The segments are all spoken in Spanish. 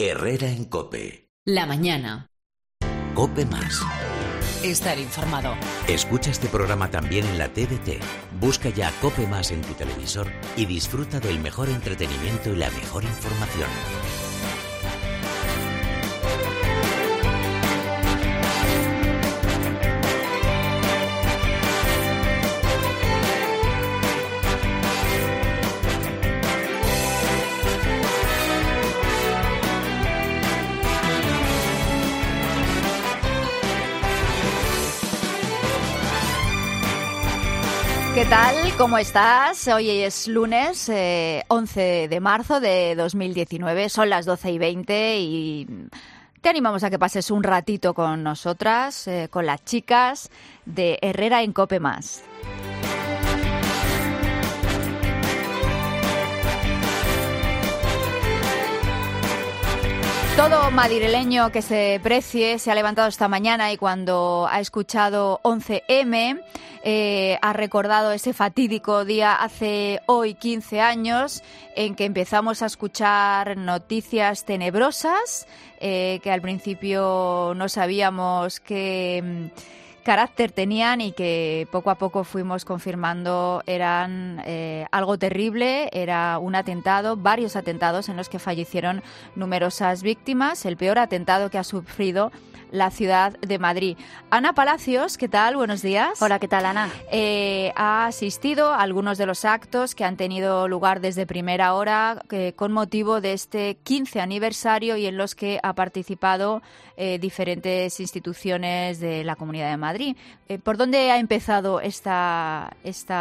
Herrera en COPE. La mañana. COPE Más. Estar informado. Escucha este programa también en la TDT. Busca ya COPE Más en tu televisor y disfruta del mejor entretenimiento y la mejor información. ¿Qué tal? ¿Cómo estás? Hoy es lunes 11 de marzo de 2019, son las 12:20 y te animamos a que pases un ratito con nosotras, con las chicas de Herrera en COPE Más. Todo madrileño que se precie se ha levantado esta mañana y cuando ha escuchado 11M ha recordado ese fatídico día hace hoy 15 años en que empezamos a escuchar noticias tenebrosas que al principio no sabíamos qué carácter tenían y que poco a poco fuimos confirmando eran algo terrible. Era un atentado, varios atentados en los que fallecieron numerosas víctimas, el peor atentado que ha sufrido la ciudad de Madrid. Ana Palacios, ¿qué tal? Buenos días. Hola, ¿qué tal, Ana? Ha asistido a algunos de los actos que han tenido lugar desde primera hora con motivo de este 15 aniversario y en los que ha participado diferentes instituciones de la Comunidad de Madrid. ¿Por dónde ha empezado esta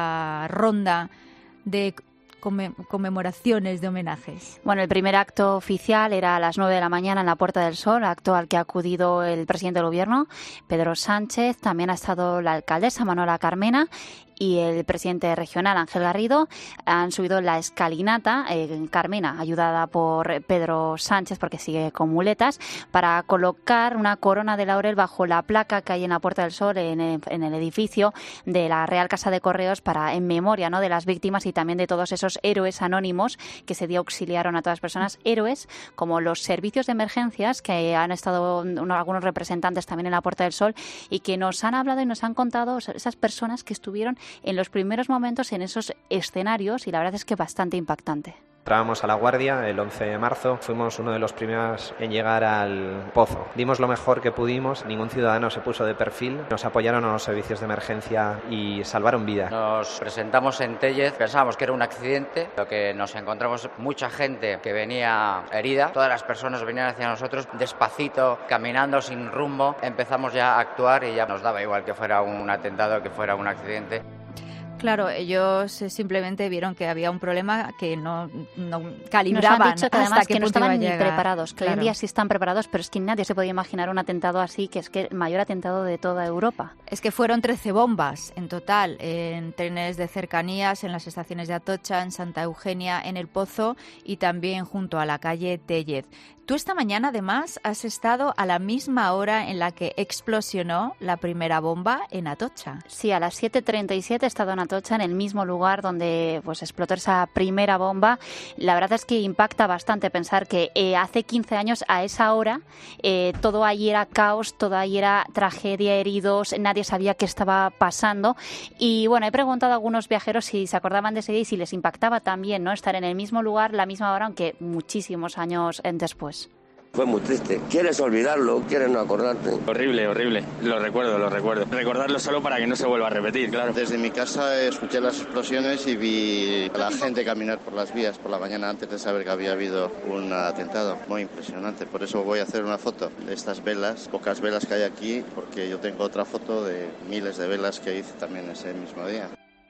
ronda de conmemoraciones, de homenajes? Bueno, el primer acto oficial era a las 9 de la mañana en la Puerta del Sol, acto al que ha acudido el presidente del Gobierno, Pedro Sánchez. También ha estado la alcaldesa Manuela Carmena y el presidente regional, Ángel Garrido. Han subido la escalinata, Carmena, ayudada por Pedro Sánchez, porque sigue con muletas, para colocar una corona de laurel bajo la placa que hay en la Puerta del Sol, en el edificio de la Real Casa de Correos, en memoria, ¿no?, de las víctimas y también de todos esos héroes anónimos que ese día auxiliaron a todas las personas. Héroes como los servicios de emergencias, que han estado algunos representantes también en la Puerta del Sol y que nos han hablado y nos han contado esas personas que estuvieron en los primeros momentos en esos escenarios, y la verdad es que bastante impactante. Entrábamos a La Guardia el 11 de marzo, fuimos uno de los primeros en llegar al Pozo. Dimos lo mejor que pudimos, ningún ciudadano se puso de perfil, nos apoyaron a los servicios de emergencia y salvaron vidas. Nos presentamos en Tellez, pensábamos que era un accidente, lo que nos encontramos mucha gente que venía herida, todas las personas venían hacia nosotros despacito, caminando sin rumbo. Empezamos ya a actuar y ya nos daba igual que fuera un atentado, que fuera un accidente. Claro, ellos simplemente vieron que había un problema que no calibraban. Nos han dicho que además que no estaban ni llegar. preparados. Que hoy en día sí están preparados, pero es que nadie se podía imaginar un atentado así, que es que el mayor atentado de toda Europa. Es que fueron 13 bombas en total, en trenes de cercanías, en las estaciones de Atocha, en Santa Eugenia, en El Pozo y también junto a la calle Tellez. Tú esta mañana, además, has estado a la misma hora en la que explosionó la primera bomba en Atocha. Sí, a las 7:37 he estado en Atocha, en el mismo lugar donde explotó esa primera bomba. La verdad es que impacta bastante pensar que hace 15 años, a esa hora, todo allí era caos, todo allí era tragedia, heridos, nadie sabía qué estaba pasando. Y bueno, he preguntado a algunos viajeros si se acordaban de ese día y si les impactaba también, ¿no?, estar en el mismo lugar, la misma hora, aunque muchísimos años después. Fue muy triste. ¿Quieres olvidarlo? ¿Quieres no acordarte? Horrible, horrible. Lo recuerdo. Recordarlo solo para que no se vuelva a repetir, claro. Desde mi casa escuché las explosiones y vi a la gente caminar por las vías por la mañana antes de saber que había habido un atentado. Muy impresionante. Por eso voy a hacer una foto de estas velas, pocas velas que hay aquí, porque yo tengo otra foto de miles de velas que hice también ese mismo día.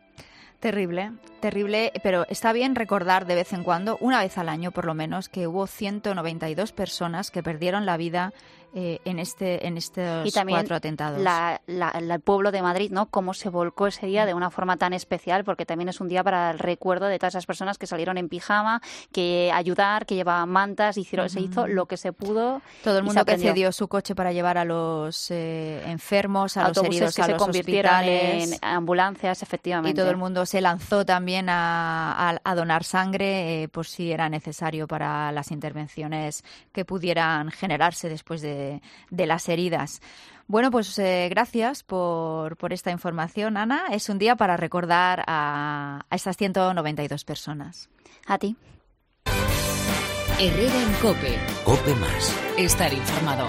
Terrible, pero está bien recordar de vez en cuando, una vez al año por lo menos, que hubo 192 personas que perdieron la vida en estos y también 4 atentados. El pueblo de Madrid, ¿no? Cómo se volcó ese día de una forma tan especial, porque también es un día para el recuerdo de todas esas personas que salieron en pijama, que ayudar, que llevaban mantas, se hizo lo que se pudo. Todo el mundo que cedió su coche para llevar a los enfermos, a autobuses los heridos, que a se los convirtieron hospitales, en ambulancias, efectivamente. Y todo el mundo se lanzó también a donar sangre por si era necesario para las intervenciones que pudieran generarse después de las heridas. Bueno, pues gracias por esta información, Ana. Es un día para recordar a estas 192 personas. A ti. Herrera en COPE. COPE más. Estar informado.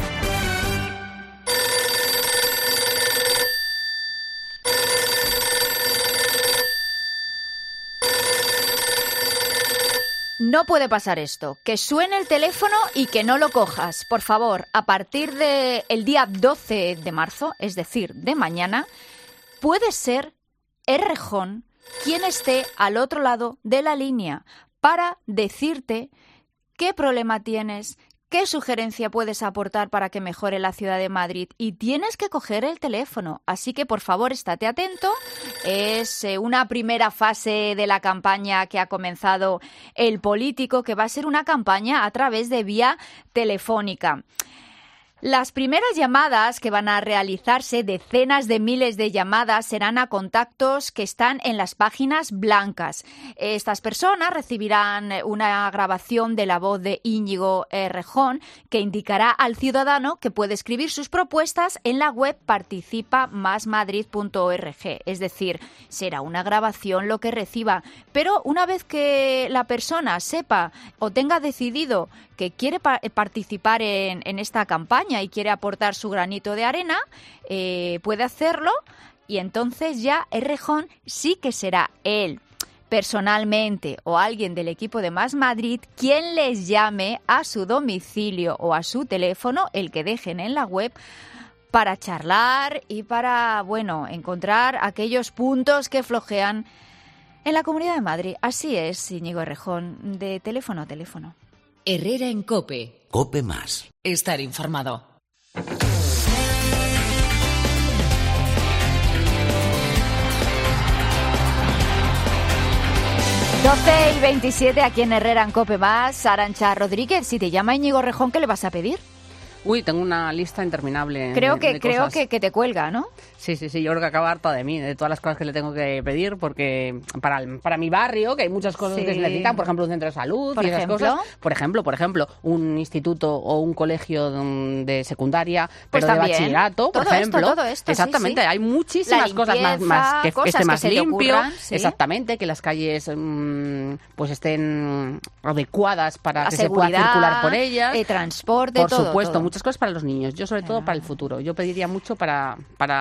No puede pasar esto, que suene el teléfono y que no lo cojas. Por favor, a partir del día 12 de marzo, es decir, de mañana, puede ser Errejón quien esté al otro lado de la línea para decirte qué problema tienes, qué sugerencia puedes aportar para que mejore la ciudad de Madrid, y tienes que coger el teléfono. Así que, por favor, estate atento. Es una primera fase de la campaña que ha comenzado El Político, que va a ser una campaña a través de vía telefónica. Las primeras llamadas que van a realizarse, decenas de miles de llamadas, serán a contactos que están en las páginas blancas. Estas personas recibirán una grabación de la voz de Íñigo Errejón que indicará al ciudadano que puede escribir sus propuestas en la web participamasmadrid.org. Es decir, será una grabación lo que reciba. Pero una vez que la persona sepa o tenga decidido que quiere participar en esta campaña y quiere aportar su granito de arena, puede hacerlo, y entonces ya Errejón sí que será él personalmente o alguien del equipo de Más Madrid quien les llame a su domicilio o a su teléfono, el que dejen en la web, para charlar y para, encontrar aquellos puntos que flojean en la Comunidad de Madrid. Así es, Íñigo Errejón, de teléfono a teléfono. Herrera en COPE. COPE más. Estar informado. 12:27 aquí en Herrera en COPE más. Arantxa Rodríguez, si te llama Íñigo Errejón, ¿qué le vas a pedir? Uy, tengo una lista interminable. Creo de cosas. que te cuelga, ¿no? Sí, yo creo que acaba harta de mí, de todas las cosas que le tengo que pedir, porque para mi barrio, que hay muchas cosas que se necesitan, por ejemplo, un centro de salud y esas cosas. Por ejemplo, un instituto o un colegio de secundaria, pero de bachillerato, por ejemplo. Todo esto, exactamente, hay muchísimas cosas más que esté más limpio. Exactamente, que las calles pues estén adecuadas para que se pueda circular por ellas. Transporte, por supuesto, muchas cosas para los niños. Yo, sobre todo, para el futuro. Yo pediría mucho para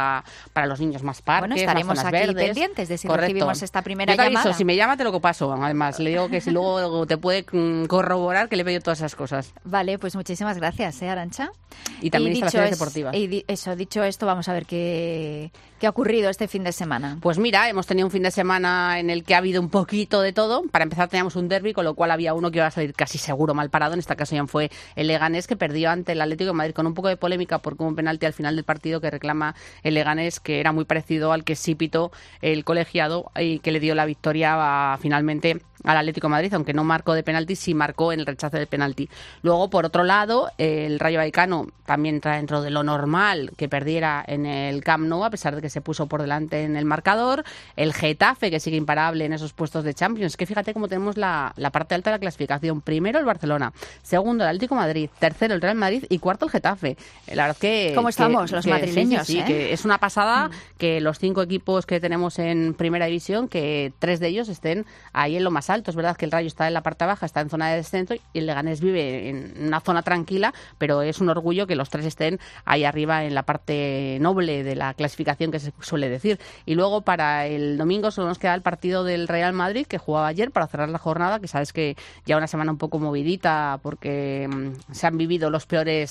los niños, más parques, estaremos más zonas aquí verdes. Pendientes de si Correcto. recibimos esta primera yo te llamada. aviso, si me llama te lo paso. Además, le digo que si luego te puede corroborar que le he pedido todas esas cosas. Vale, pues muchísimas gracias, Arantxa. Y también instalaciones deportivas. Dicho esto, vamos a ver qué ha ocurrido este fin de semana. Pues mira, hemos tenido un fin de semana en el que ha habido un poquito de todo. Para empezar, teníamos un derbi, con lo cual había uno que iba a salir casi seguro mal parado. En esta ocasión fue el Leganés, que perdió ante el Atlético de Madrid con un poco de polémica porque hubo un penalti al final del partido que reclama el Leganés, que era muy parecido al que sí pitó el colegiado y que le dio la victoria finalmente al Atlético de Madrid, aunque no marcó de penalti, sí marcó en el rechazo del penalti. Luego, por otro lado, el Rayo Vallecano también entra dentro de lo normal que perdiera en el Camp Nou, a pesar de que se puso por delante en el marcador. El Getafe, que sigue imparable en esos puestos de Champions. Que fíjate cómo tenemos la parte alta de la clasificación. Primero el Barcelona, segundo el Atlético de Madrid, tercero el Real Madrid y cuarto el Getafe. La verdad que... ¿Cómo estamos los madrileños? Sí, que es una pasada que los 5 equipos que tenemos en Primera División, que 3 de ellos estén ahí en lo más alto. Es verdad que el Rayo está en la parte baja, está en zona de descenso, y el Leganés vive en una zona tranquila, pero es un orgullo que los 3 estén ahí arriba en la parte noble de la clasificación, que se suele decir. Y luego para el domingo solo nos queda el partido del Real Madrid, que jugaba ayer para cerrar la jornada, que sabes que ya una semana un poco movidita porque se han vivido los peores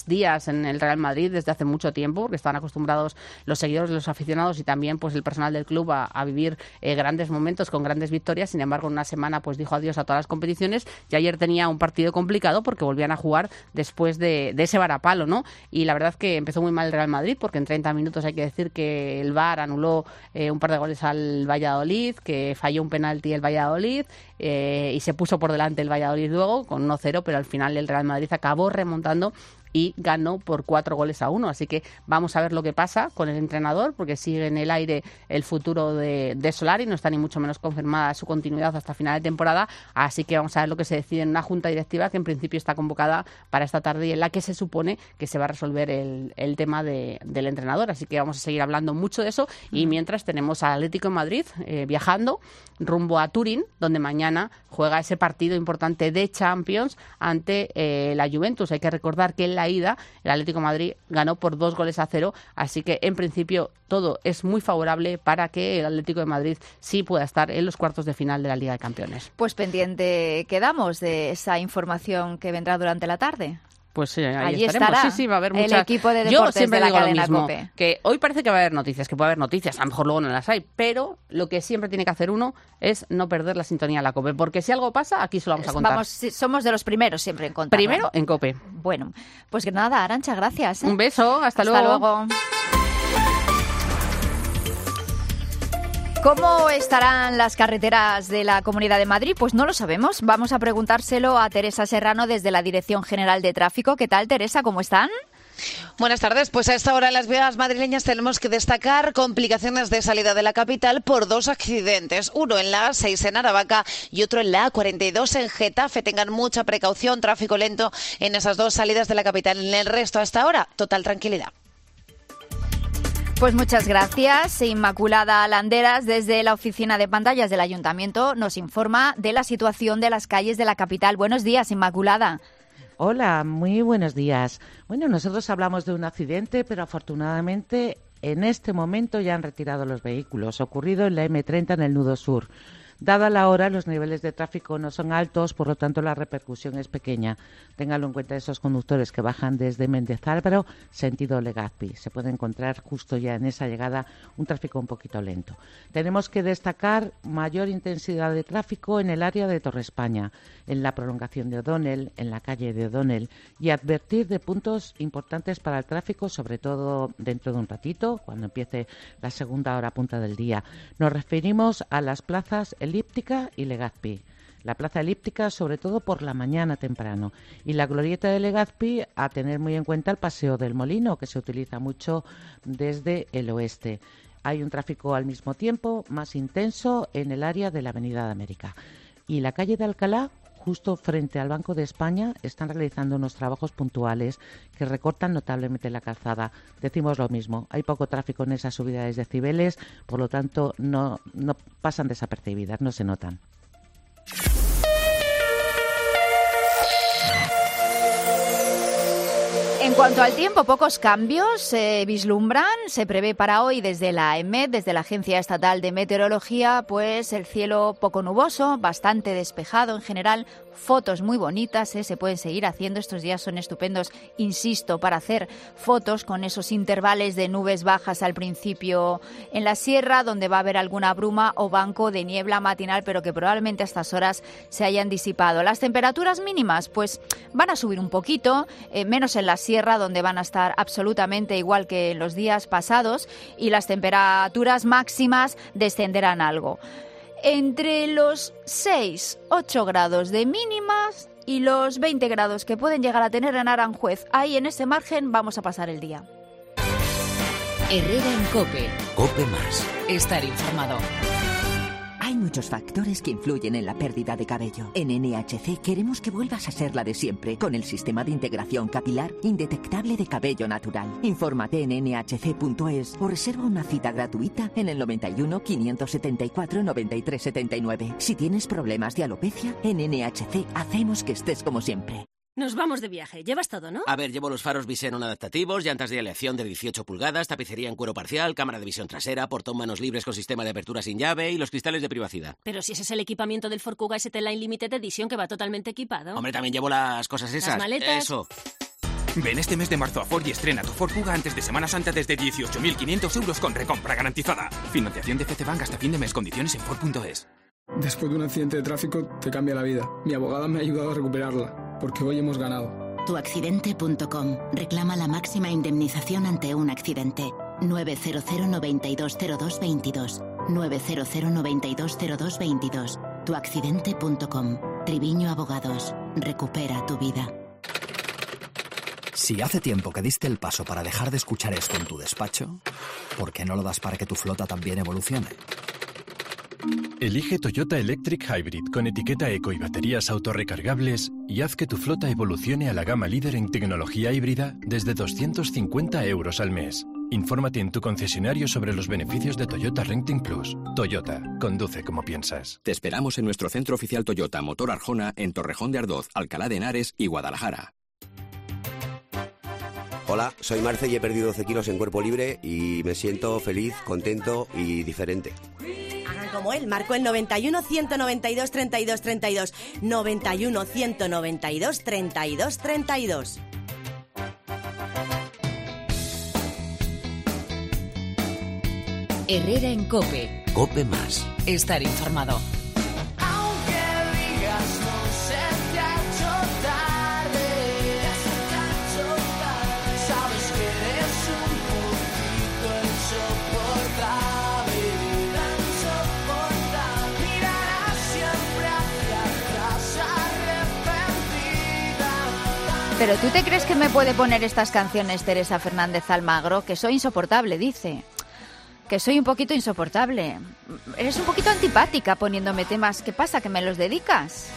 días en el Real Madrid desde hace mucho tiempo, porque estaban acostumbrados los seguidores, los aficionados y también pues el personal del club a vivir grandes momentos con grandes victorias. Sin embargo, en una semana pues dijo adiós a todas las competiciones y ayer tenía un partido complicado porque volvían a jugar después de ese varapalo, ¿no? Y la verdad que empezó muy mal el Real Madrid, porque en 30 minutos hay que decir que el VAR anuló un par de goles al Valladolid, que falló un penalti el Valladolid y se puso por delante el Valladolid luego con 1-0, pero al final el Real Madrid acabó remontando y ganó por 4-1. Así que vamos a ver lo que pasa con el entrenador, porque sigue en el aire el futuro de Solari, no está ni mucho menos confirmada su continuidad hasta final de temporada, así que vamos a ver lo que se decide en una junta directiva que en principio está convocada para esta tarde y en la que se supone que se va a resolver el tema del entrenador. Así que vamos a seguir hablando mucho de eso y mientras tenemos al Atlético de Madrid viajando rumbo a Turín, donde mañana juega ese partido importante de Champions ante la Juventus. Hay que recordar que en la ida el Atlético de Madrid ganó por 2-0, así que en principio todo es muy favorable para que el Atlético de Madrid sí pueda estar en los cuartos de final de la Liga de Campeones. Pues pendiente quedamos de esa información que vendrá durante la tarde. Pues sí, ahí allí estaremos. estará Sí, va a haber el muchas. equipo de Yo deportes siempre de la digo lo cadena mismo, COPE. que hoy parece que va a haber noticias, que puede haber noticias, a lo mejor luego no las hay, pero lo que siempre tiene que hacer uno es no perder la sintonía de la COPE, porque si algo pasa, aquí se lo vamos a contar. Somos de los primeros siempre en contar. Primero en COPE. Bueno, pues que nada, Arantxa, gracias. Un beso, hasta luego. Hasta luego. ¿Cómo estarán las carreteras de la Comunidad de Madrid? Pues no lo sabemos. Vamos a preguntárselo a Teresa Serrano desde la Dirección General de Tráfico. ¿Qué tal, Teresa? ¿Cómo están? Buenas tardes. Pues a esta hora en las vías madrileñas tenemos que destacar complicaciones de salida de la capital por dos accidentes. Uno en la A6 en Aravaca y otro en la A42 en Getafe. Tengan mucha precaución, tráfico lento en esas dos salidas de la capital. En el resto, hasta ahora, total tranquilidad. Pues muchas gracias. Inmaculada Landeras, desde la oficina de pantallas del Ayuntamiento, nos informa de la situación de las calles de la capital. Buenos días, Inmaculada. Hola, muy buenos días. Bueno, nosotros hablamos de un accidente, pero afortunadamente en este momento ya han retirado los vehículos. Ocurrido en la M30 en el nudo sur. Dada la hora, los niveles de tráfico no son altos, por lo tanto la repercusión es pequeña. Ténganlo en cuenta esos conductores que bajan desde Méndez Álvaro, sentido Legazpi. Se puede encontrar justo ya en esa llegada un tráfico un poquito lento. Tenemos que destacar mayor intensidad de tráfico en el área de Torre España, en la prolongación de O'Donnell, en la calle de O'Donnell, y advertir de puntos importantes para el tráfico, sobre todo dentro de un ratito, cuando empiece la segunda hora punta del día. Nos referimos a las plazas Elíptica y Legazpi. La plaza Elíptica, sobre todo por la mañana temprano. Y la glorieta de Legazpi, a tener muy en cuenta el Paseo del Molino, que se utiliza mucho desde el oeste. Hay un tráfico al mismo tiempo más intenso en el área de la Avenida de América. Y la calle de Alcalá, justo frente al Banco de España, están realizando unos trabajos puntuales que recortan notablemente la calzada. Decimos lo mismo, hay poco tráfico en esas subidas de decibeles, por lo tanto no pasan desapercibidas, no se notan. En cuanto al tiempo, pocos cambios se vislumbran. Se prevé para hoy desde la EMET, desde la Agencia Estatal de Meteorología, pues el cielo poco nuboso, bastante despejado en general. Fotos muy bonitas, se pueden seguir haciendo. Estos días son estupendos, insisto, para hacer fotos con esos intervalos de nubes bajas al principio en la sierra, donde va a haber alguna bruma o banco de niebla matinal, pero que probablemente a estas horas se hayan disipado. Las temperaturas mínimas, pues van a subir un poquito, menos en la sierra, donde van a estar absolutamente igual que en los días pasados, y las temperaturas máximas descenderán algo. Entre los 6-8 grados de mínimas y los 20 grados que pueden llegar a tener en Aranjuez, ahí en ese margen vamos a pasar el día. Herrera en COPE. COPE más. Estar informado. Hay muchos factores que influyen en la pérdida de cabello. En NHC queremos que vuelvas a ser la de siempre, con el sistema de integración capilar indetectable de cabello natural. Infórmate en nhc.es o reserva una cita gratuita en el 91 574 93 79. Si tienes problemas de alopecia, en NHC hacemos que estés como siempre. Nos vamos de viaje. ¿Llevas todo, no? A ver, llevo los faros Visenon adaptativos, llantas de aleación de 18 pulgadas, tapicería en cuero parcial, cámara de visión trasera, portón manos libres con sistema de apertura sin llave y los cristales de privacidad. Pero si ese es el equipamiento del Ford Kuga ST Line Limited Edition que va totalmente equipado. Hombre, también llevo las cosas esas. ¿Las maletas? Eso. Ven este mes de marzo a Ford y estrena tu Ford Kuga antes de Semana Santa desde 18.500 euros con recompra garantizada. Financiación de FCBank hasta fin de mes. Condiciones en Ford.es. Después de un accidente de tráfico te cambia la vida. Mi abogada me ha ayudado a recuperarla, porque hoy hemos ganado. Tuaccidente.com. Reclama la máxima indemnización ante un accidente. 900 9202 22. 900 9202 22. Tuaccidente.com. Triviño Abogados. Recupera tu vida. Si hace tiempo que diste el paso para dejar de escuchar esto en tu despacho, ¿por qué no lo das para que tu flota también evolucione? Elige Toyota Electric Hybrid con etiqueta eco y baterías autorrecargables y haz que tu flota evolucione a la gama líder en tecnología híbrida desde 250 euros al mes. Infórmate en tu concesionario sobre los beneficios de Toyota Renting Plus. Toyota, conduce como piensas. Te esperamos en nuestro centro oficial Toyota Motor Arjona en Torrejón de Ardoz, Alcalá de Henares y Guadalajara. Hola, soy Marce y he perdido 12 kilos en cuerpo libre y me siento feliz, contento y diferente. Hagan como él, marcó el 91 192 32 32. 91 192 32 32. Herrera en COPE. COPE Más. Estar informado. Pero ¿tú te crees que me puede poner estas canciones Teresa Fernández Almagro? Que soy insoportable, dice. Que soy un poquito insoportable. Eres un poquito antipática poniéndome temas. ¿Qué pasa? ¿Que me los dedicas?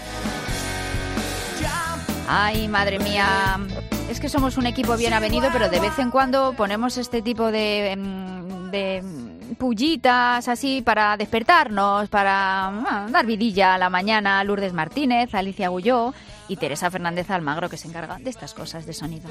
Ay, madre mía. Es que somos un equipo bien avenido, pero de vez en cuando ponemos este tipo de pullitas así para despertarnos, para dar vidilla a la mañana. Lourdes Martínez, Alicia Gulló y Teresa Fernández Almagro, que se encarga de estas cosas de sonido.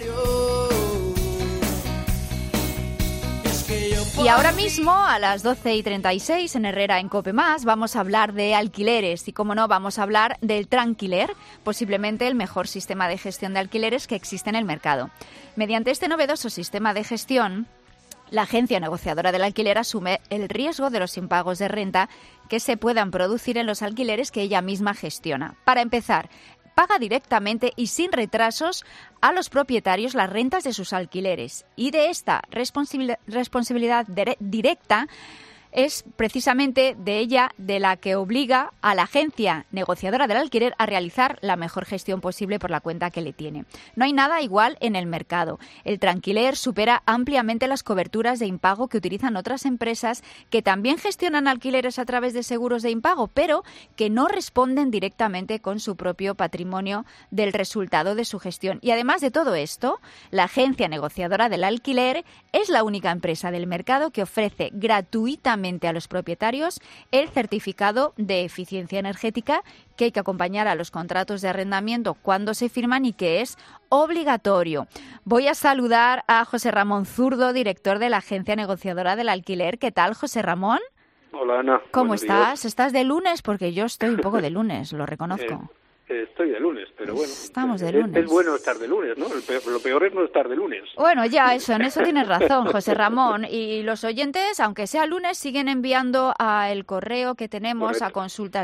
Y ahora mismo, a las 12:36 en Herrera en COPE+, vamos a hablar de alquileres y, como no, vamos a hablar del Tranquiler, posiblemente el mejor sistema de gestión de alquileres que existe en el mercado. Mediante este novedoso sistema de gestión, la agencia negociadora del alquiler asume el riesgo de los impagos de renta que se puedan producir en los alquileres que ella misma gestiona. Para empezar, paga directamente y sin retrasos a los propietarios las rentas de sus alquileres. Y de esta responsabilidad directa es precisamente de ella de la que obliga a la agencia negociadora del alquiler a realizar la mejor gestión posible por la cuenta que le tiene. No hay nada igual en el mercado. El Tranquiler supera ampliamente las coberturas de impago que utilizan otras empresas que también gestionan alquileres a través de seguros de impago, pero que no responden directamente con su propio patrimonio del resultado de su gestión. Y además de todo esto, la agencia negociadora del alquiler es la única empresa del mercado que ofrece gratuitamente a los propietarios el certificado de eficiencia energética que hay que acompañar a los contratos de arrendamiento cuando se firman y que es obligatorio. Voy a saludar a José Ramón Zurdo, director de la agencia negociadora del alquiler. ¿Qué tal, José Ramón? Hola, Ana. ¿Cómo estás? ¿Estás de lunes? Porque yo estoy un poco de lunes, lo reconozco. Estoy de lunes, pero bueno. Estamos de lunes. Es bueno estar de lunes, ¿no? Lo peor es no estar de lunes. Bueno, ya, en eso tienes razón, José Ramón. Y los oyentes, aunque sea lunes, siguen enviando el correo que tenemos. Correcto. A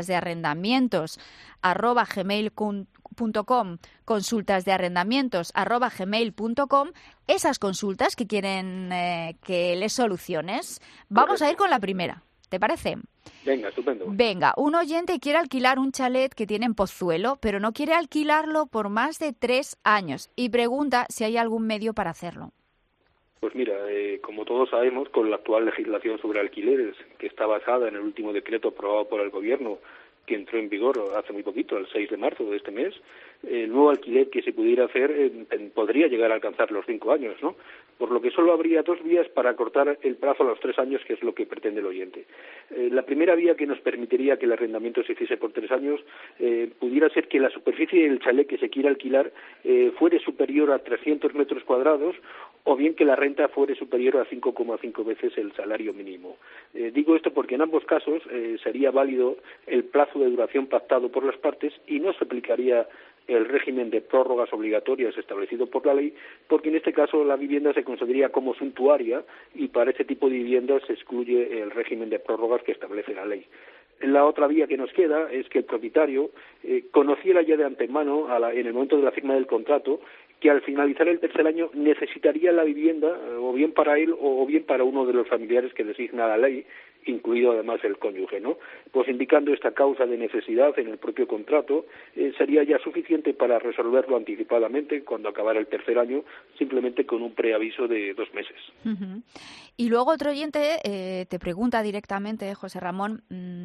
consultasdearrendamientos@gmail.com, consultasdearrendamientos@gmail.com, esas consultas que quieren que les soluciones. Vamos a ir con la primera. ¿Te parece? Venga, estupendo. Venga, un oyente quiere alquilar un chalet que tiene en Pozuelo, pero no quiere alquilarlo por más de 3 años y pregunta si hay algún medio para hacerlo. Pues mira, como todos sabemos, con la actual legislación sobre alquileres, que está basada en el último decreto aprobado por el Gobierno, que entró en vigor hace muy poquito, el 6 de marzo de este mes, el nuevo alquiler que se pudiera hacer podría llegar a alcanzar los 5 años, ¿no? Por lo que solo habría 2 vías para acortar el plazo a los 3 años, que es lo que pretende el oyente. La primera vía, que nos permitiría que el arrendamiento se hiciese por 3 años, pudiera ser que la superficie del chalet que se quiera alquilar fuere superior a 300 metros cuadrados, o bien que la renta fuere superior a 5,5 veces el salario mínimo. Digo esto porque en ambos casos sería válido el plazo de duración pactado por las partes y no se aplicaría el régimen de prórrogas obligatorias establecido por la ley, porque en este caso la vivienda se consideraría como suntuaria y para ese tipo de viviendas se excluye el régimen de prórrogas que establece la ley. La otra vía que nos queda es que el propietario conociera ya de antemano, en el momento de la firma del contrato, que al finalizar el tercer año necesitaría la vivienda o bien para él o bien para uno de los familiares que designa la ley, incluido además el cónyuge, ¿no? Pues indicando esta causa de necesidad en el propio contrato, sería ya suficiente para resolverlo anticipadamente cuando acabara el tercer año, simplemente con un preaviso de 2 meses. Uh-huh. Y luego otro oyente te pregunta directamente, José Ramón,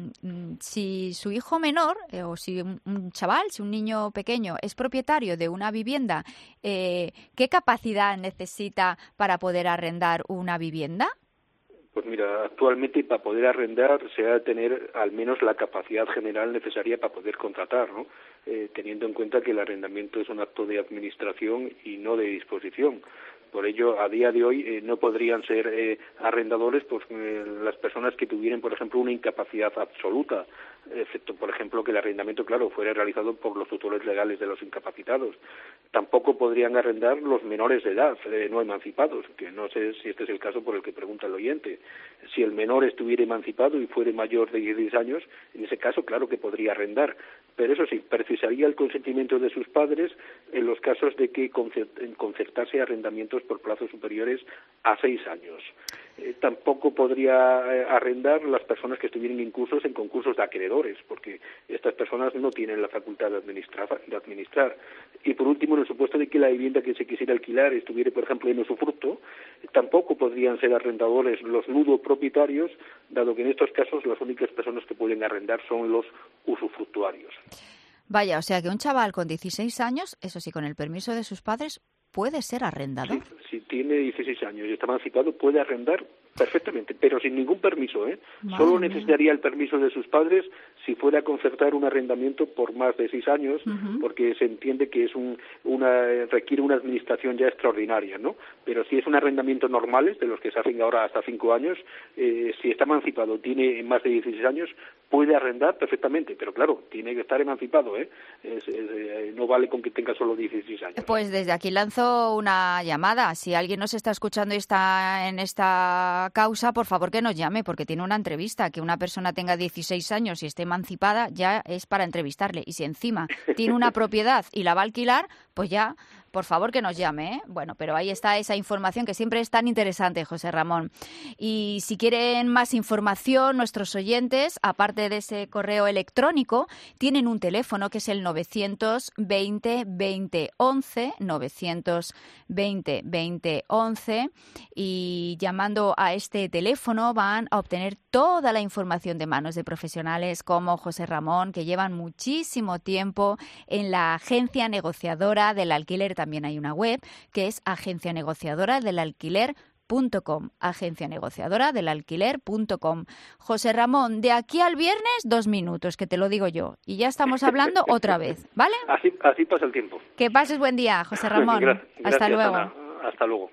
si su hijo menor o si un chaval, si un niño pequeño es propietario de una vivienda, ¿qué capacidad necesita para poder arrendar una vivienda? Pues mira, actualmente para poder arrendar se ha de tener al menos la capacidad general necesaria para poder contratar, ¿no? Teniendo en cuenta que el arrendamiento es un acto de administración y no de disposición. Por ello, a día de hoy no podrían ser arrendadores pues, las personas que tuvieran, por ejemplo, una incapacidad absoluta, excepto, por ejemplo, que el arrendamiento, claro, fuera realizado por los tutores legales de los incapacitados. Tampoco podrían arrendar los menores de edad, no emancipados, que no sé si este es el caso por el que pregunta el oyente. Si el menor estuviera emancipado y fuera mayor de 16 años, en ese caso, claro que podría arrendar. Pero eso sí, precisaría el consentimiento de sus padres en los casos de que concertase arrendamientos por plazos superiores a 6 años. Tampoco podría arrendar las personas que estuvieran incursos en concursos de acreedores, porque estas personas no tienen la facultad de administrar. Y por último, en el supuesto de que la vivienda que se quisiera alquilar estuviera, por ejemplo, en usufructo, tampoco podrían ser arrendadores los nudos propietarios, dado que en estos casos las únicas personas que pueden arrendar son los usufructuarios. Vaya, o sea que un chaval con 16 años, eso sí, con el permiso de sus padres, puede ser arrendador. Sí, si tiene 16 años y está emancipado, puede arrendar perfectamente, pero sin ningún permiso, ¿eh? Solo necesitaría el permiso de sus padres si fuera a concertar un arrendamiento por más de 6 años, porque se entiende que es requiere una administración ya extraordinaria, ¿no? Pero si es un arrendamiento normales, de los que se hacen ahora hasta 5 años, si está emancipado, tiene más de 16 años, puede arrendar perfectamente, pero claro, tiene que estar emancipado, ¿eh? No vale con que tenga solo 16 años. Pues desde aquí lanzo una llamada. Si alguien nos está escuchando y está en esta causa, por favor que nos llame, porque tiene una entrevista. Que una persona tenga 16 años y esté emancipada ya es para entrevistarle. Y si encima tiene una propiedad y la va a alquilar, pues ya, por favor que nos llame, ¿eh? Bueno, pero ahí está esa información que siempre es tan interesante, José Ramón. Y si quieren más información, nuestros oyentes, aparte de ese correo electrónico, tienen un teléfono que es el 920 20 11, 920 20 11, y llamando a este teléfono van a obtener toda la información de manos de profesionales como José Ramón, que llevan muchísimo tiempo en la agencia negociadora del alquiler. También hay una web que es agencianegociadoradelalquiler.com, agencianegociadoradelalquiler.com. José Ramón, de aquí al viernes 2 minutos, que te lo digo yo, y ya estamos hablando otra vez, ¿vale? Así pasa el tiempo. Que pases buen día, José Ramón. Gracias, hasta luego. Ana. Hasta luego.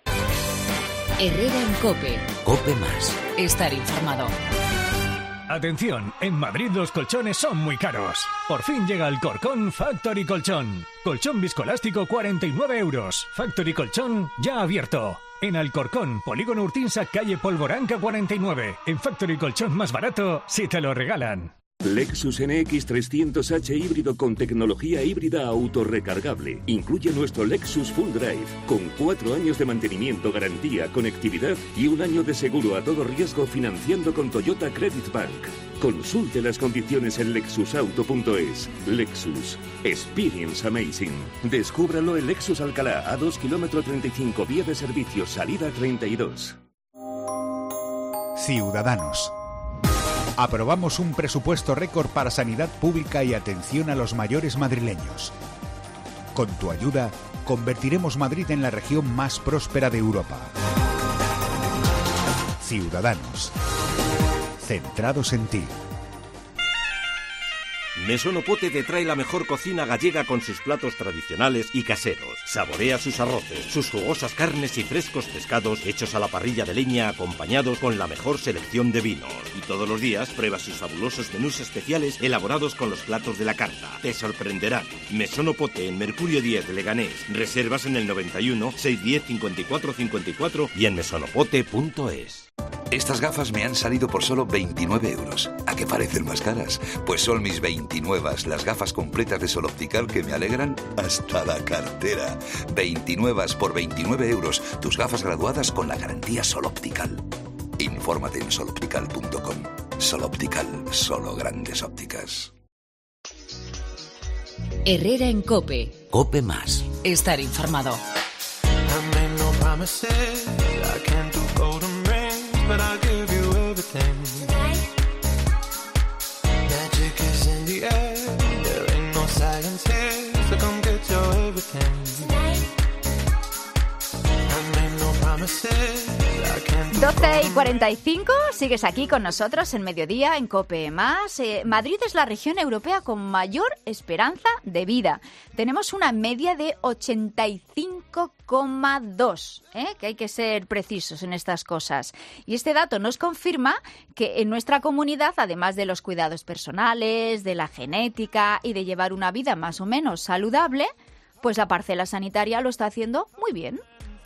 Herrera en COPE. COPE Más. Estar informado. Atención, en Madrid los colchones son muy caros. Por fin llega el Corcón Factory Colchón. Colchón viscoelástico 49 €. Factory Colchón ya abierto. En Alcorcón, Polígono Urtinsa, calle Polvoranca 49. En Factory Colchón más barato, si te lo regalan. Lexus NX 300H híbrido con tecnología híbrida autorrecargable. Incluye nuestro Lexus Full Drive, con 4 años de mantenimiento, garantía, conectividad y 1 año de seguro a todo riesgo financiando con Toyota Credit Bank. Consulte las condiciones en lexusauto.es. Lexus. Experience amazing. Descúbralo en Lexus Alcalá, a 2 km 35, vía de servicio, salida 32. Ciudadanos. Aprobamos un presupuesto récord para sanidad pública y atención a los mayores madrileños. Con tu ayuda, convertiremos Madrid en la región más próspera de Europa. Ciudadanos. Centrados en ti. Mesón Pote te trae la mejor cocina gallega con sus platos tradicionales y caseros. Saborea sus arroces, sus jugosas carnes y frescos pescados hechos a la parrilla de leña acompañados con la mejor selección de vinos. Y todos los días prueba sus fabulosos menús especiales elaborados con los platos de la carta. Te sorprenderán. Mesón Pote en Mercurio 10 de Leganés. Reservas en el 91 610 54 54 y en mesonopote.es. Estas gafas me han salido por solo 29 euros. ¿A qué parecen más caras? Pues son mis 29, las gafas completas de Sol Optical que me alegran hasta la cartera. 29 por 29 euros. Tus gafas graduadas con la garantía Sol Optical. Infórmate en soloptical.com. Sol Optical, solo grandes ópticas. Herrera en COPE. COPE Más. Estar informado. But I'll give you everything. Magic is in the air. There ain't no science here, so come get your everything. I made no promises. 12:45, sigues aquí con nosotros en Mediodía, en COPE+. Madrid es la región europea con mayor esperanza de vida. Tenemos una media de 85,2, que hay que ser precisos en estas cosas. Y este dato nos confirma que en nuestra comunidad, además de los cuidados personales, de la genética y de llevar una vida más o menos saludable, pues la parcela sanitaria lo está haciendo muy bien.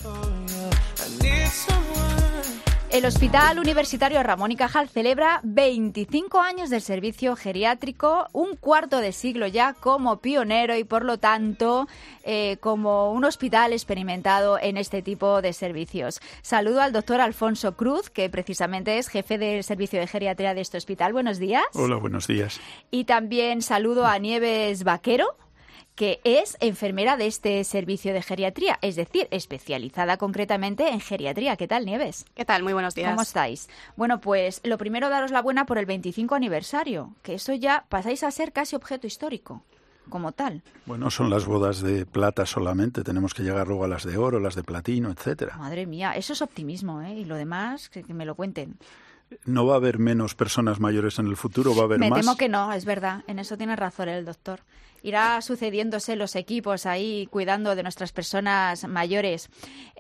El Hospital Universitario Ramón y Cajal celebra 25 años del servicio geriátrico, un cuarto de siglo ya como pionero y, por lo tanto, como un hospital experimentado en este tipo de servicios. Saludo al doctor Alfonso Cruz, que precisamente es jefe del servicio de geriatría de este hospital. Buenos días. Hola, buenos días. Y también saludo a Nieves Vaquero, que es enfermera de este servicio de geriatría, es decir, especializada concretamente en geriatría. ¿Qué tal, Nieves? ¿Qué tal? Muy buenos días. ¿Cómo estáis? Bueno, pues lo primero, daros la buena por el 25 aniversario, que eso ya pasáis a ser casi objeto histórico, como tal. Bueno, son las bodas de plata solamente, tenemos que llegar luego a las de oro, las de platino, etcétera. Madre mía, eso es optimismo, ¿eh? Y lo demás, que me lo cuenten. ¿No va a haber menos personas mayores en el futuro? ¿Va a haber más? Me temo que no, es verdad. En eso tiene razón el doctor. Irá sucediéndose los equipos ahí cuidando de nuestras personas mayores.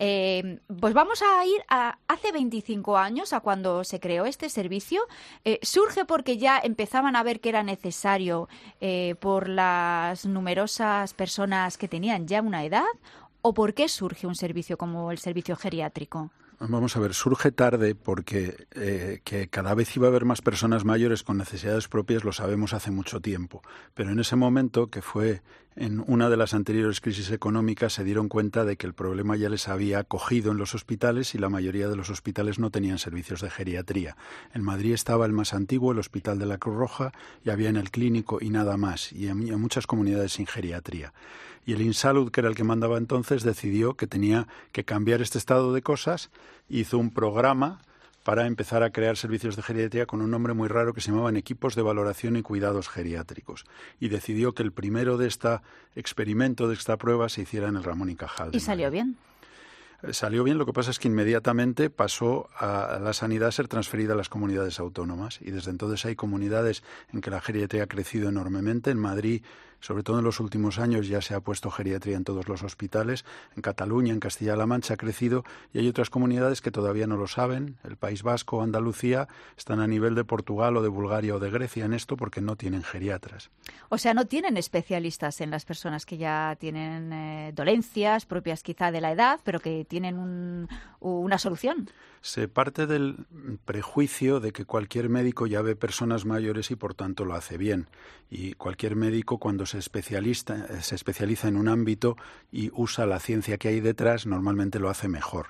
Pues vamos a ir a hace 25 años, a cuando se creó este servicio. Surge porque ya empezaban a ver que era necesario por las numerosas personas que tenían ya una edad. ¿O por qué surge un servicio como el servicio geriátrico? Vamos a ver, surge tarde porque que cada vez iba a haber más personas mayores con necesidades propias lo sabemos hace mucho tiempo. Pero en ese momento, que fue en una de las anteriores crisis económicas, se dieron cuenta de que el problema ya les había cogido en los hospitales y la mayoría de los hospitales no tenían servicios de geriatría. En Madrid estaba el más antiguo, el Hospital de la Cruz Roja, y había en el Clínico y nada más, y en muchas comunidades sin geriatría. Y el Insalud, que era el que mandaba entonces, decidió que tenía que cambiar este estado de cosas, hizo un programa para empezar a crear servicios de geriatría con un nombre muy raro que se llamaban Equipos de Valoración y Cuidados Geriátricos. Y decidió que el primero de este experimento, de esta prueba, se hiciera en el Ramón y Cajal. ¿Y salió bien? Salió bien, lo que pasa es que inmediatamente pasó a la sanidad a ser transferida a las comunidades autónomas y desde entonces hay comunidades en que la geriatría ha crecido enormemente. En Madrid, sobre todo en los últimos años, ya se ha puesto geriatría en todos los hospitales. En Cataluña, en Castilla-La Mancha ha crecido y hay otras comunidades que todavía no lo saben. El País Vasco o Andalucía están a nivel de Portugal o de Bulgaria o de Grecia en esto porque no tienen geriatras. O sea, no tienen especialistas en las personas que ya tienen dolencias propias quizá de la edad, pero que tienen una solución. Se parte del prejuicio de que cualquier médico ya ve personas mayores y por tanto lo hace bien. Y cualquier médico cuando se especializa en un ámbito y usa la ciencia que hay detrás, normalmente lo hace mejor.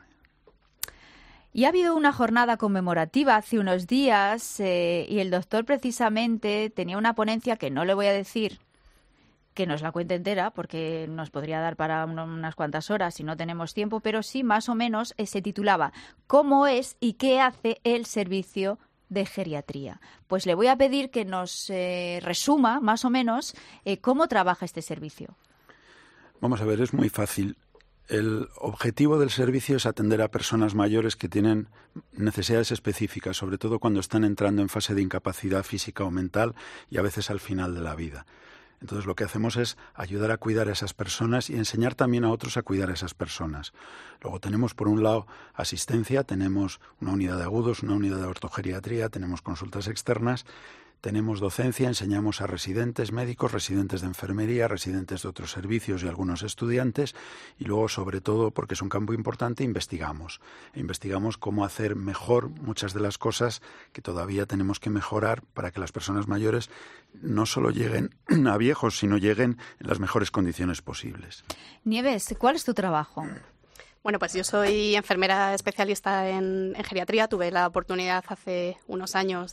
Y ha habido una jornada conmemorativa hace unos días y el doctor precisamente tenía una ponencia que no le voy a decir que nos la cuente entera, porque nos podría dar para unas cuantas horas si no tenemos tiempo, pero sí más o menos se titulaba ¿Cómo es y qué hace el servicio de geriatría? Pues le voy a pedir que nos resuma más o menos cómo trabaja este servicio. Vamos a ver, es muy fácil. El objetivo del servicio es atender a personas mayores que tienen necesidades específicas, sobre todo cuando están entrando en fase de incapacidad física o mental y a veces al final de la vida. Entonces lo que hacemos es ayudar a cuidar a esas personas y enseñar también a otros a cuidar a esas personas. Luego tenemos por un lado asistencia, tenemos una unidad de agudos, una unidad de ortogeriatría, tenemos consultas externas. Tenemos docencia, enseñamos a residentes médicos, residentes de enfermería, residentes de otros servicios y algunos estudiantes. Y luego, sobre todo, porque es un campo importante, investigamos. Investigamos cómo hacer mejor muchas de las cosas que todavía tenemos que mejorar para que las personas mayores no solo lleguen a viejos, sino lleguen en las mejores condiciones posibles. Nieves, ¿cuál es tu trabajo? Bueno, pues yo soy enfermera especialista en geriatría. Tuve la oportunidad hace unos años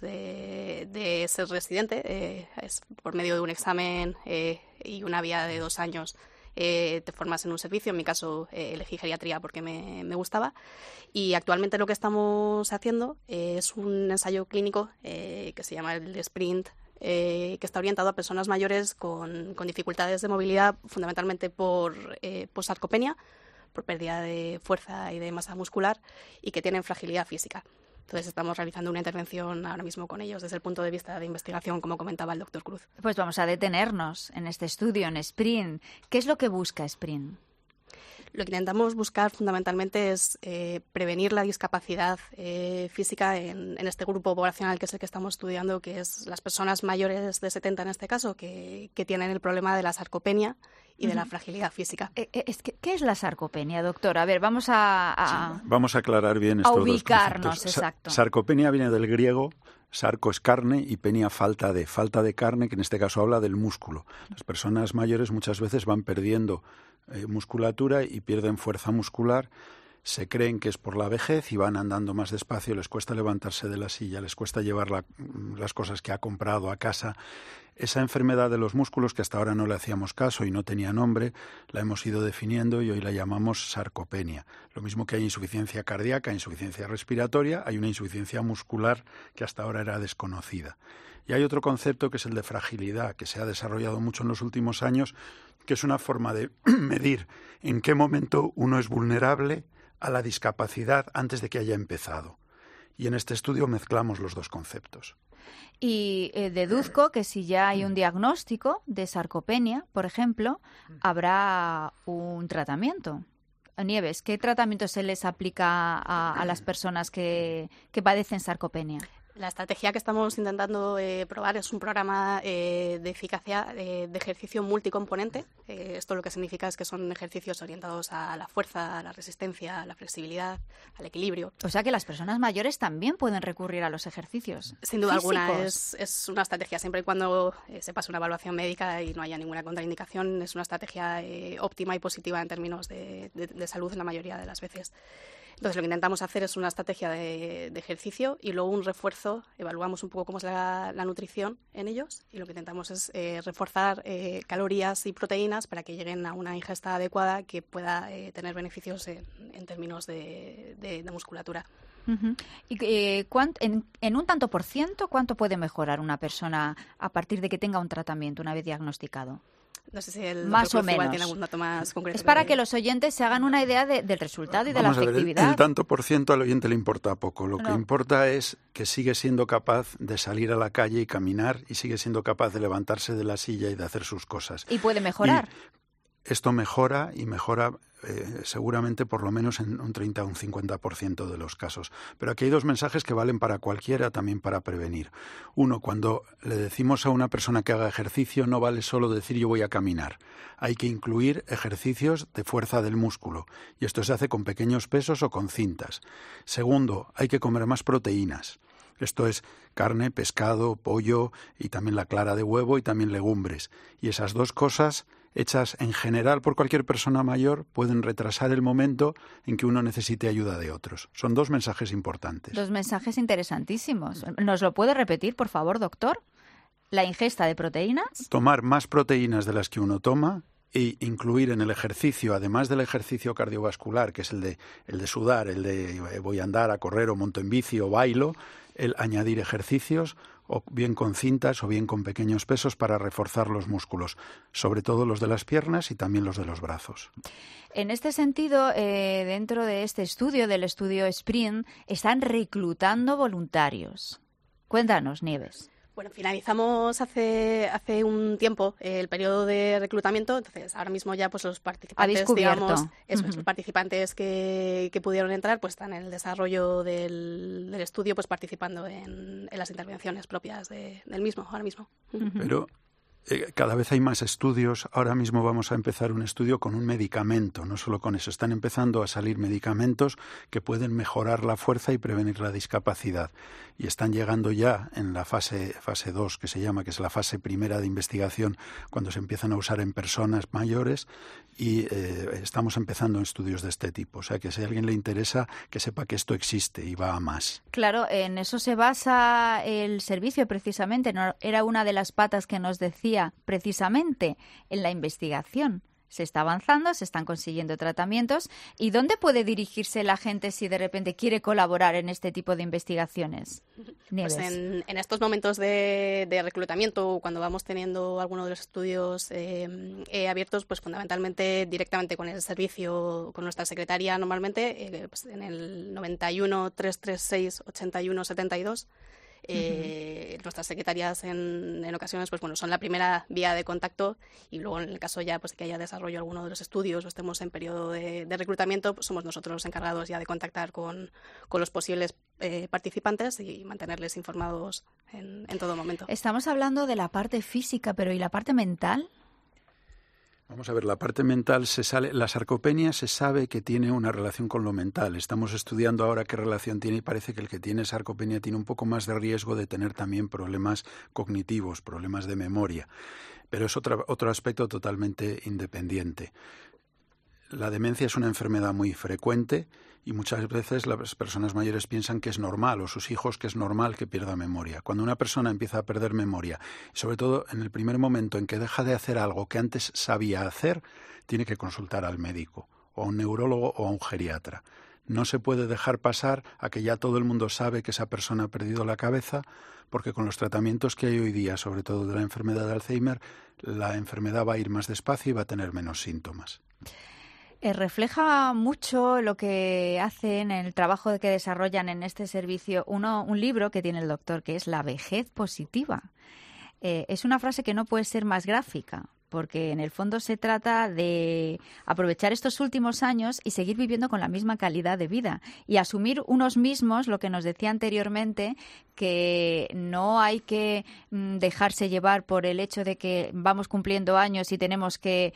de ser residente. Es por medio de un examen y una vía de 2 años te formas en un servicio. En mi caso elegí geriatría porque me gustaba. Y actualmente lo que estamos haciendo es un ensayo clínico que se llama el Sprint, que está orientado a personas mayores con dificultades de movilidad, fundamentalmente por sarcopenia, por pérdida de fuerza y de masa muscular, y que tienen fragilidad física. Entonces estamos realizando una intervención ahora mismo con ellos desde el punto de vista de investigación, como comentaba el doctor Cruz. Pues vamos a detenernos en este estudio, en Sprint. ¿Qué es lo que busca Sprint? Lo que intentamos buscar fundamentalmente es prevenir la discapacidad física en este grupo poblacional que es el que estamos estudiando, que es las personas mayores de 70 en este caso, que tienen el problema de la sarcopenia y de la fragilidad física. ¿Qué es la sarcopenia, doctor? A ver, vamos a Vamos a aclarar bien estos ubicarnos, dos conceptos. exacto. Sarcopenia viene del griego, sarco es carne y penia falta de carne, que en este caso habla del músculo. Las personas mayores muchas veces van perdiendo musculatura y pierden fuerza muscular. Se creen que es por la vejez y van andando más despacio, les cuesta levantarse de la silla, les cuesta llevar las cosas que ha comprado a casa. Esa enfermedad de los músculos, que hasta ahora no le hacíamos caso y no tenía nombre, la hemos ido definiendo y hoy la llamamos sarcopenia. Lo mismo que hay insuficiencia cardíaca, insuficiencia respiratoria, hay una insuficiencia muscular que hasta ahora era desconocida. Y hay otro concepto que es el de fragilidad, que se ha desarrollado mucho en los últimos años, que es una forma de medir en qué momento uno es vulnerable a la discapacidad antes de que haya empezado. Y en este estudio mezclamos los dos conceptos. Y deduzco que si ya hay un diagnóstico de sarcopenia, por ejemplo, habrá un tratamiento. Nieves, ¿qué tratamiento se les aplica a las personas que padecen sarcopenia? La estrategia que estamos intentando probar es un programa de eficacia de ejercicio multicomponente. Esto lo que significa es que son ejercicios orientados a la fuerza, a la resistencia, a la flexibilidad, al equilibrio. O sea que las personas mayores también pueden recurrir a los ejercicios. Sin duda físicos. alguna, es una estrategia, siempre y cuando se pase una evaluación médica y no haya ninguna contraindicación, es una estrategia óptima y positiva en términos de salud en la mayoría de las veces. Entonces, lo que intentamos hacer es una estrategia de ejercicio y luego un refuerzo. Evaluamos un poco cómo es la nutrición en ellos y lo que intentamos es reforzar calorías y proteínas para que lleguen a una ingesta adecuada que pueda tener beneficios en términos de musculatura. Uh-huh. ¿Y en un tanto por ciento cuánto puede mejorar una persona a partir de que tenga un tratamiento una vez diagnosticado? No sé si el más o menos tiene algún dato más concreto. Es para que los oyentes se hagan una idea del resultado y de la efectividad. El tanto por ciento al oyente le importa poco. Lo que importa es que sigue siendo capaz de salir a la calle y caminar y sigue siendo capaz de levantarse de la silla y de hacer sus cosas. Y puede mejorar. Y esto mejora y mejora seguramente por lo menos en un 30 o un 50% de los casos. Pero aquí hay dos mensajes que valen para cualquiera, también para prevenir. Uno, cuando le decimos a una persona que haga ejercicio, no vale solo decir yo voy a caminar. Hay que incluir ejercicios de fuerza del músculo. Y esto se hace con pequeños pesos o con cintas. Segundo, hay que comer más proteínas. Esto es carne, pescado, pollo y también la clara de huevo y también legumbres. Y esas dos cosas, hechas en general por cualquier persona mayor, pueden retrasar el momento en que uno necesite ayuda de otros. Son dos mensajes importantes. Dos mensajes interesantísimos. ¿Nos lo puede repetir, por favor, doctor? La ingesta de proteínas. Tomar más proteínas de las que uno toma e incluir en el ejercicio, además del ejercicio cardiovascular, que es el de sudar, el de voy a andar, a correr o monto en bici o bailo, el añadir ejercicios o bien con cintas o bien con pequeños pesos para reforzar los músculos, sobre todo los de las piernas y también los de los brazos. En este sentido, dentro de este estudio, del estudio Sprint, están reclutando voluntarios. Cuéntanos, Nieves. Bueno, finalizamos hace un tiempo el periodo de reclutamiento, entonces ahora mismo ya pues los participantes, digamos, los participantes que pudieron entrar, pues están en el desarrollo del estudio, pues participando en las intervenciones propias del mismo, ahora mismo. Pero cada vez hay más estudios. Ahora mismo vamos a empezar un estudio con un medicamento, no solo con eso. Están empezando a salir medicamentos que pueden mejorar la fuerza y prevenir la discapacidad. Y están llegando ya en la fase 2, que se llama, que es la fase primera de investigación, cuando se empiezan a usar en personas mayores, y estamos empezando estudios de este tipo. O sea, que si a alguien le interesa, que sepa que esto existe y va a más. Claro, en eso se basa el servicio precisamente. ¿No? Era una de las patas que nos decía precisamente en la investigación. Se está avanzando, se están consiguiendo tratamientos. ¿Y dónde puede dirigirse la gente si de repente quiere colaborar en este tipo de investigaciones? Nieves. Pues en estos momentos de reclutamiento, cuando vamos teniendo alguno de los estudios abiertos, pues fundamentalmente directamente con el servicio, con nuestra secretaria normalmente, pues en el 91 336 81 72. Nuestras secretarias en ocasiones pues bueno son la primera vía de contacto, y luego en el caso ya pues que haya desarrollo alguno de los estudios o estemos en periodo de reclutamiento, pues somos nosotros los encargados ya de contactar con los posibles participantes y mantenerles informados en todo momento. Estamos hablando de la parte física, pero ¿y la parte mental? Vamos a ver, la parte mental la sarcopenia se sabe que tiene una relación con lo mental. Estamos estudiando ahora qué relación tiene y parece que el que tiene sarcopenia tiene un poco más de riesgo de tener también problemas cognitivos, problemas de memoria. Pero es otro aspecto totalmente independiente. La demencia es una enfermedad muy frecuente y muchas veces las personas mayores piensan que es normal, o sus hijos que es normal que pierda memoria. Cuando una persona empieza a perder memoria, sobre todo en el primer momento en que deja de hacer algo que antes sabía hacer, tiene que consultar al médico, o a un neurólogo o a un geriatra. No se puede dejar pasar a que ya todo el mundo sabe que esa persona ha perdido la cabeza, porque con los tratamientos que hay hoy día, sobre todo de la enfermedad de Alzheimer, la enfermedad va a ir más despacio y va a tener menos síntomas. Refleja mucho lo que hacen, el trabajo que desarrollan en este servicio, un libro que tiene el doctor, que es La vejez positiva. Es una frase que no puede ser más gráfica, porque en el fondo se trata de aprovechar estos últimos años y seguir viviendo con la misma calidad de vida y asumir unos mismos, lo que nos decía anteriormente, que no hay que dejarse llevar por el hecho de que vamos cumpliendo años y tenemos que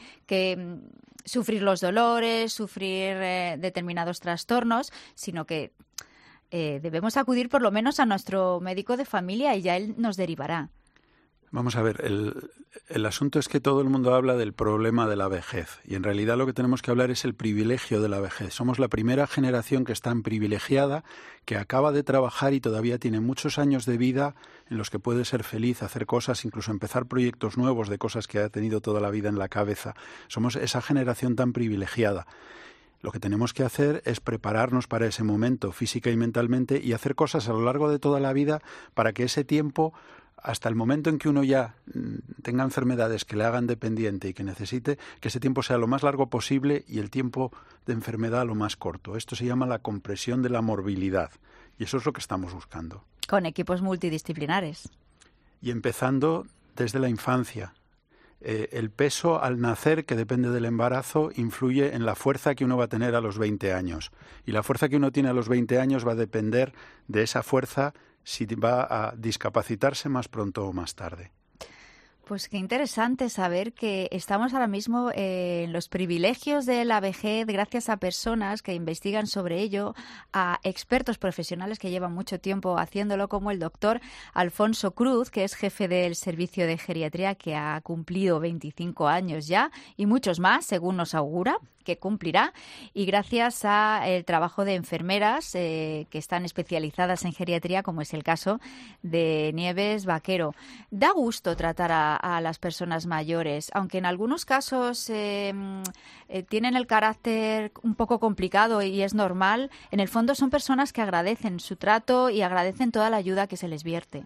sufrir los dolores, sufrir determinados trastornos, sino que debemos acudir por lo menos a nuestro médico de familia y ya él nos derivará. Vamos a ver, el asunto es que todo el mundo habla del problema de la vejez y en realidad lo que tenemos que hablar es el privilegio de la vejez. Somos la primera generación que está privilegiada, que acaba de trabajar y todavía tiene muchos años de vida en los que puede ser feliz, hacer cosas, incluso empezar proyectos nuevos de cosas que ha tenido toda la vida en la cabeza. Somos esa generación tan privilegiada. Lo que tenemos que hacer es prepararnos para ese momento física y mentalmente y hacer cosas a lo largo de toda la vida para que ese tiempo, hasta el momento en que uno ya tenga enfermedades que le hagan dependiente y que necesite, que ese tiempo sea lo más largo posible y el tiempo de enfermedad lo más corto. Esto se llama la compresión de la morbilidad y eso es lo que estamos buscando. Con equipos multidisciplinares. Y empezando desde la infancia. El peso al nacer, que depende del embarazo, influye en la fuerza que uno va a tener a los 20 años. Y la fuerza que uno tiene a los 20 años va a depender de esa fuerza si va a discapacitarse más pronto o más tarde. Pues qué interesante saber que estamos ahora mismo en los privilegios de la vejez gracias a personas que investigan sobre ello, a expertos profesionales que llevan mucho tiempo haciéndolo, como el doctor Alfonso Cruz, que es jefe del servicio de geriatría, que ha cumplido 25 años ya y muchos más, según nos augura. que cumplirá, y gracias al trabajo de enfermeras que están especializadas en geriatría, como es el caso de Nieves Vaquero. Da gusto tratar a las personas mayores, aunque en algunos casos tienen el carácter un poco complicado y es normal. En el fondo son personas que agradecen su trato y agradecen toda la ayuda que se les vierte.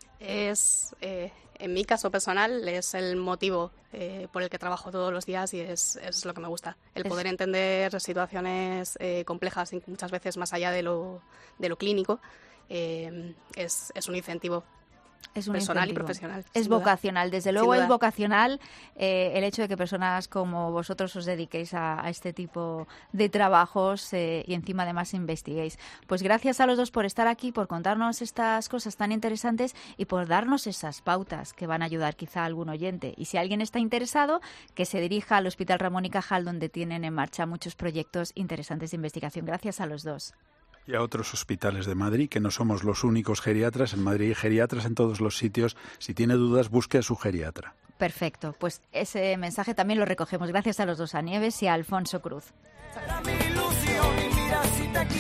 En mi caso personal es el motivo por el que trabajo todos los días y es lo que me gusta. El poder entender situaciones complejas y muchas veces más allá de lo clínico es un incentivo. Es un personal incentivo. Y profesional. Es vocacional, desde luego es vocacional el hecho de que personas como vosotros os dediquéis a este tipo de trabajos y encima además investiguéis. Pues gracias a los dos por estar aquí, por contarnos estas cosas tan interesantes y por darnos esas pautas que van a ayudar quizá a algún oyente. Y si alguien está interesado, que se dirija al Hospital Ramón y Cajal, donde tienen en marcha muchos proyectos interesantes de investigación. Gracias a los dos. Y a otros hospitales de Madrid, que no somos los únicos geriatras. En Madrid hay geriatras en todos los sitios. Si tiene dudas, busque a su geriatra. Perfecto, pues ese mensaje también lo recogemos. Gracias a los dos, a Nieves y a Alfonso Cruz.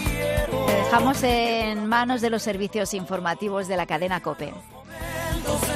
Te dejamos en manos de los servicios informativos de la cadena COPE.